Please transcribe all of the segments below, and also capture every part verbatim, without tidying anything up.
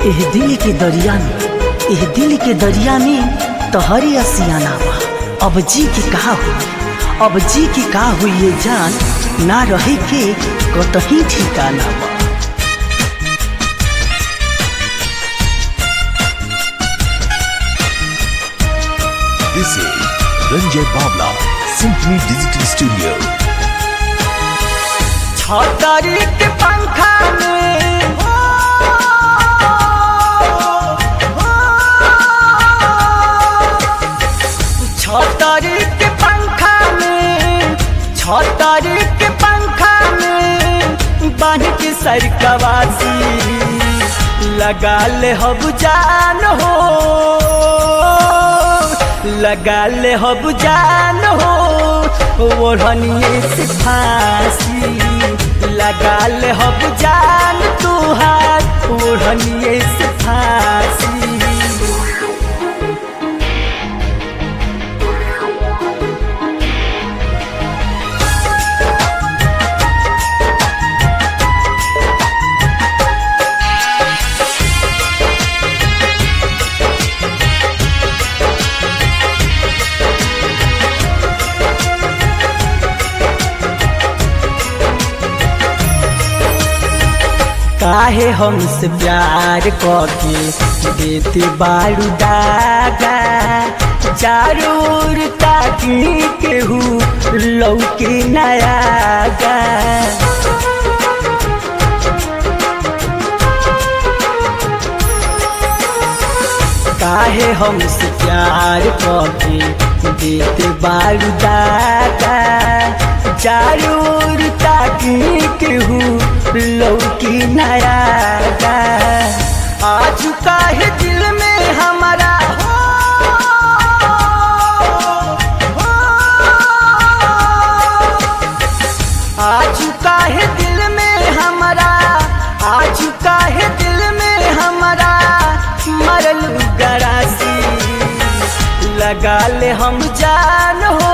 एह दिल के दरिया में एह दिल के दरिया में तोहरे असियाना बा। अब जी के कहा हुई अब जी के का हुई ये जान ना रहे के कतही ठिकाना बा। This is Ranjay Babla, Symphony Digital Studio. छतरी के पंखा में छतरी के पंखा में छतरी के पंखा में बांध के सरकवासी लगा ले हब जान हो लगा ले हब जान हो ओढ़निए से फांसी लगा ले हब जान तुहार ओढ़निए से फांसी। काहे हमसे प्यार करके देते बारू दागा जरूर ताकि केहू लौके नयागा। काहे हमसे प्यार करके देते बारू दागा जरूर ताकि केहू लौकी नयागा। आज काहे दिल में हमारा हो, हो आज काहे दिल में हमारा आज काहे दिल में हमारा मरल गरासी लगा ले हम जान हो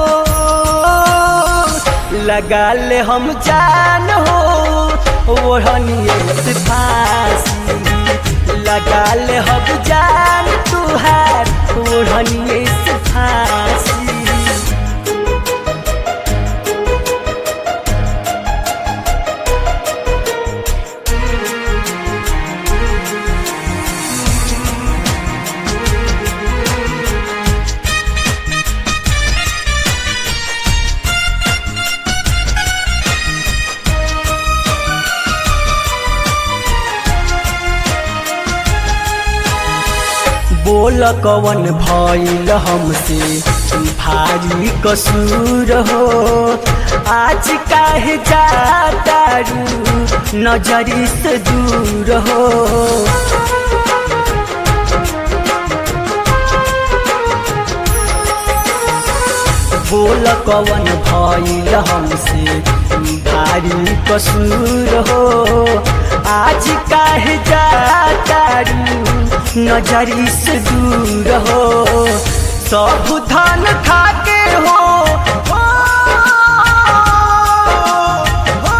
लगा ले हम जान हो ओढ़निए से फांसी लगा ले हम जान तुहार ओढ़निए से फांसी। बोल कवन भइल हमसे भारी कसूर हो आज काहे जातारू नजरी से दूर हो। बोल कवन भइल हमसे भारी कसूर हो आज काहे जातारू नजरी से दूर हो। सब धन खाके हो, हो, हो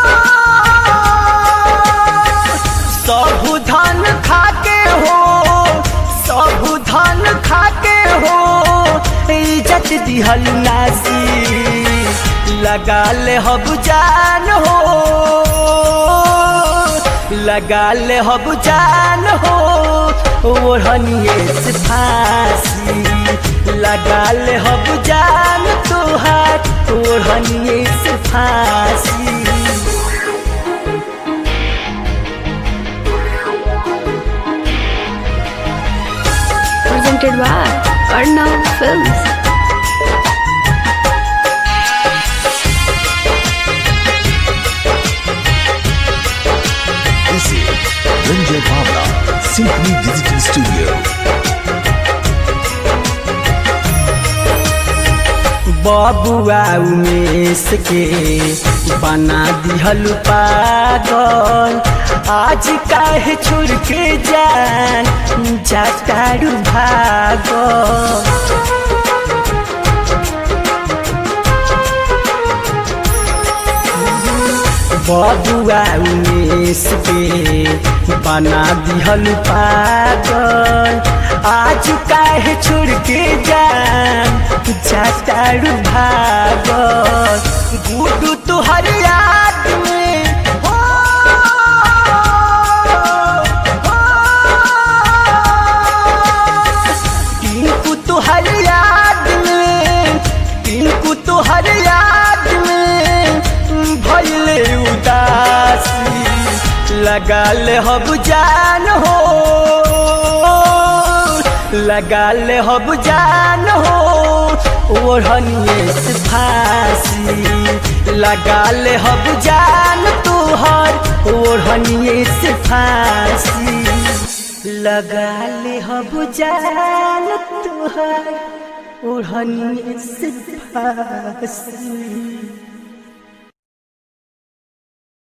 सब धन खाके हो सब धन खाके हो इज्जत दिहल नासी लगा ले हब जान हो लगा ले हब जान हो ओढ़निए से फांसी लगा ले हब जान तुहार ओढ़निए से फांसी। Presented by Arnav Films. This is Ranjay Babla, Symphony Digital Studio. बबुआ उमेश के बना दिहल पागल आज काहे छोड़ के जान जातारू भागल। बबुआ उमेश के बना दिहल पागल। आज काहे छोड़ के जान जातारू भागल। गुडू तुहर याद में हो, हो, टिंकू तुहर याद में, टिंकू तुहर याद में भइले उदासी। लगा ले हब जान हो, लगा ले हब जान हो ओढ़निए से फांसी। लगा ले हब जान तुहर ओढ़निए से फांसी। लगा ले हब जान तुहर ओढ़निए से फांसी।